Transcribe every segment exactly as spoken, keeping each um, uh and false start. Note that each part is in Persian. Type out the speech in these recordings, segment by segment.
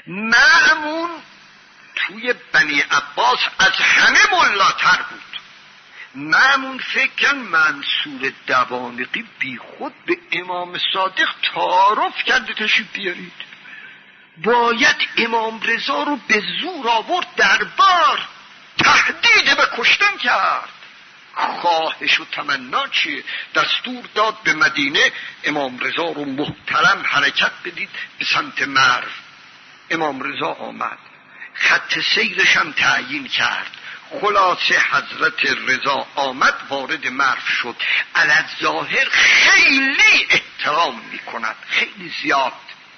مأمون توی بنی عباس از همه ملاتر بود. مأمون فکر کن منصور دوانقی بی خود به امام صادق تعارف کرده تشریف بیارید، باید امام رضا رو به زور آورد دربار، تهدید به کشتن کرد. خواهش و تمنا چیه؟ دستور داد به مدینه امام رضا رو محترم حرکت بدید به سمت مرو. امام رضا آمد، خط سیرش هم تعیین کرد. خلاصه حضرت رضا آمد وارد مرو شد. علی‌الظاهر خیلی احترام می کند، خیلی زیاد.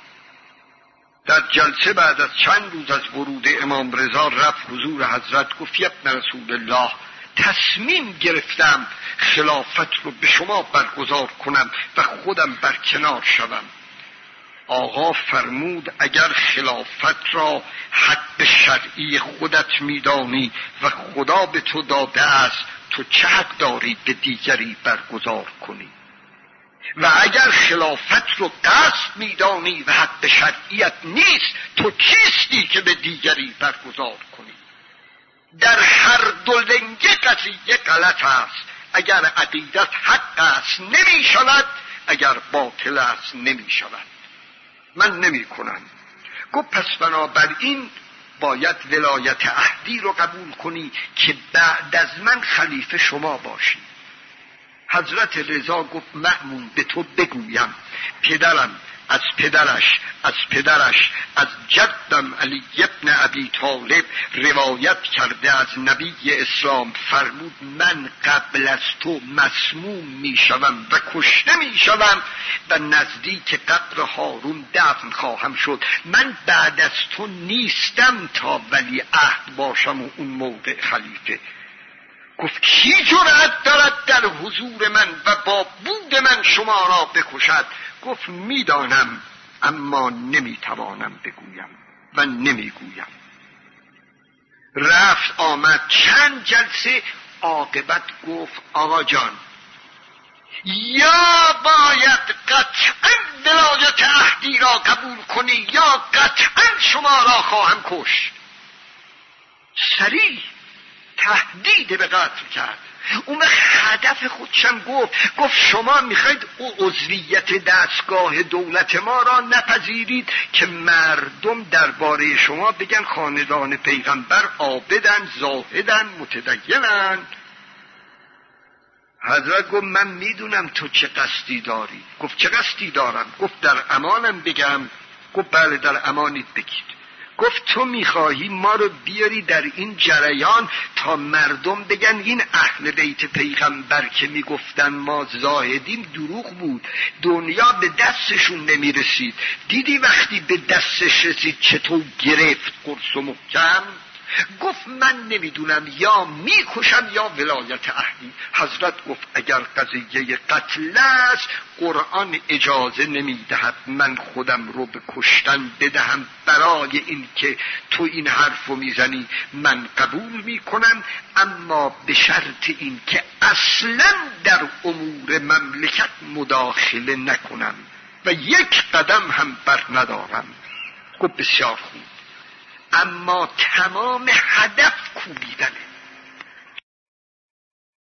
در جلسه بعد از چند روز از ورود امام رضا رفت حضور حضرت، گفت یا ابن رسول الله، تصمیم گرفتم خلافت رو به شما برگزار کنم و خودم برکنار شوم. آقا فرمود اگر خلافت را حق شرعی خودت میدانی و خدا به تو داده است، تو چه حق داری به دیگری برگزار کنی؟ و اگر خلافت رو قصد میدانی و حق شرعیت نیست، تو کیستی که به دیگری برگزار کنی؟ در هر دو لنگه قضیه غلط است. اگر عقیدت حق است نمی شود، اگر باطل است نمی شود. من نمی کنم. گفت پس بنابراین باید ولایت عهدی رو قبول کنی که بعد از من خلیفه شما باشی. حضرت رضا گفت مأمون به تو بگویم پدرم از پدرش از پدرش از جدم علی ابن ابی طالب روایت کرده از نبی اسلام، فرمود من قبل از تو مسموم می شوم و کشته می شوم و نزدیک قبر هارون دفن خواهم شد. من بعد از تو نیستم تا ولی عهد باشم و اون موقع خلیفه. گفت کی جرأت دارد در حضور من و با بود من شما را بکشد؟ گفت میدانم اما نمیتوانم بگویم و نمیگویم. رفت آمد چند جلسه، عاقبت گفت آقا جان یا باید قطعا ولایت عهدی را قبول کنی یا قطعا شما را خواهم کشت. سریع تهدید به قتل کرد. اون هدف خودشم گفت گفت شما میخواید او عضویت دستگاه دولت ما را نپذیرید که مردم درباره شما بگن خاندان پیغمبر عابدن، زاهدن، متدینن. حضرت گفت من میدونم تو چه قصدی داری. گفت چه قصدی دارم؟ گفت در امانم بگم؟ گفت بله در امانیت بگید. گفت تو میخواهی ما رو بیاری در این جریان تا مردم بگن این اهل بیت پیغمبر که میگفتن ما زاهدیم دروغ بود، دنیا به دستشون نمیرسید. دیدی وقتی به دستش رسید چطور گرفت قرص و محکم؟ گفت من نمیدونم یا میکشم یا ولایت عهدی. حضرت گفت اگر قضیه قتل است قرآن اجازه نمیدهد من خودم رو به کشتن بدهم. برای این که تو این حرفو میزنی من قبول میکنم، اما به شرط این که اصلا در امور مملکت مداخله نکنم و یک قدم هم بر ندارم. گفت بسیار خوب، اما تمام هدف کوبیدنه.